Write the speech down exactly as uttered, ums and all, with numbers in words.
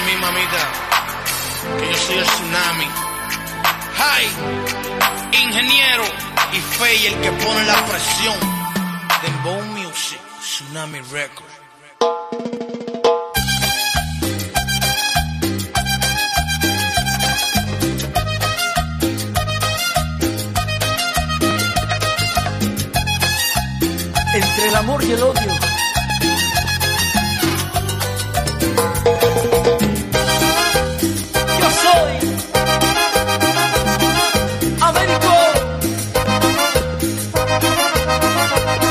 mí, mamita, que yo soy el tsunami. Hi, ingeniero y Fey, el que pone la presión. Dembow Music, Tsunami Records. Entre el amor y el odio